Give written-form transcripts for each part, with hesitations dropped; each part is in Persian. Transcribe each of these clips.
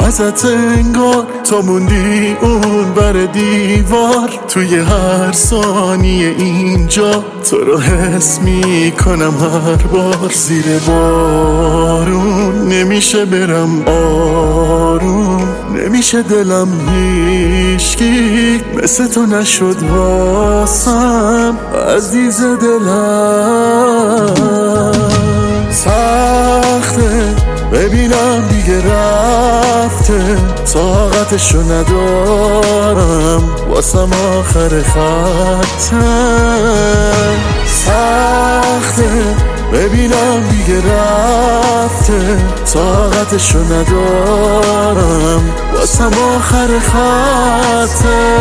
ازت انگار تا موندی اون بر دیوار. توی هر ثانیه اینجا تو رو حس میکنم هر بار. زیر بارون نمیشه برم آروم، نمیشه دلم هیچکی مثل تو نشد واسم عزیز دلم. سخته ببینم دیگه رفته، طاقتشو ندارم واسم آخر خطه. سخته ببینم دیگه رفته، طاقتشو ندارم واسم آخر خطه.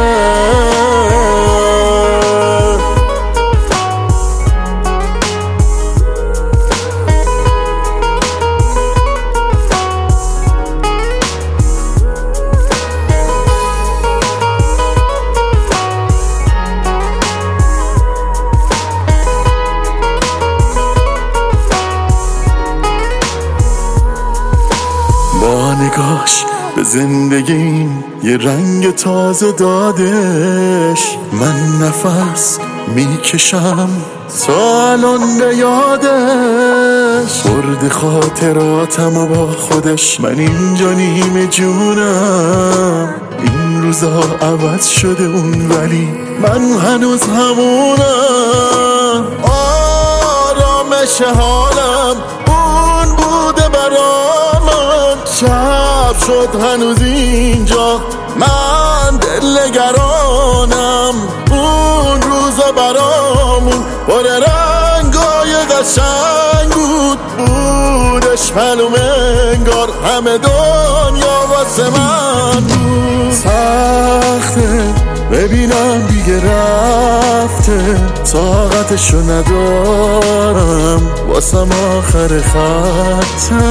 با نگاش به زندگیم یه رنگ تازه دادش. من نفس میکشم تا الان به یادش. برد خاطراتم و با خودش من اینجا نیمه جونم. این روزا عوض شده اون ولی من هنوز همونم. آرامش حالم اون بوده برام، شب شد هنوز اینجا من دلنگرانم. اون روزا برامون پر رنگای قشنگ بود، بودش معلوم انگار همه دنیا واسه من بود. سخته ببینم دیگه رفته، طاقتشو ندارم واسم آخر خطه.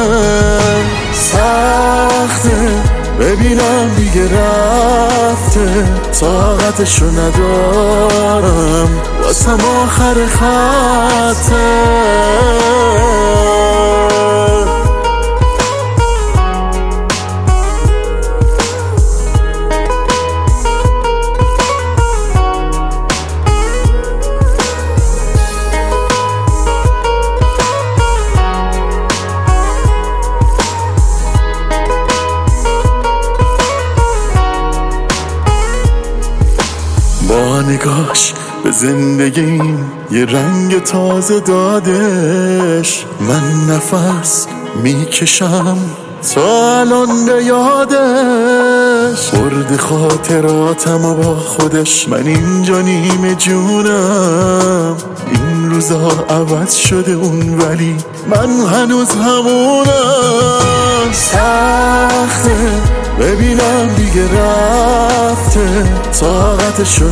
سخته ببینم دیگه رفته، طاقتشو ندارم واسم آخر خطه. با نگاش به زندگیم یه رنگ تازه دادش. من نفس میکشم تا الان به یادش. برد خاطراتم و با خودش من اینجا نیمه جونم. این روزا عوض شده اون ولی من هنوز همونم. سخته ببینم دیگه رفته، طاقتشو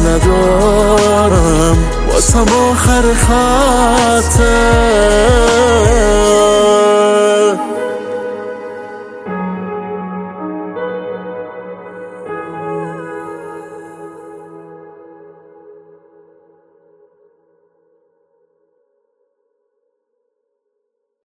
ندارم واسم آخر خطه.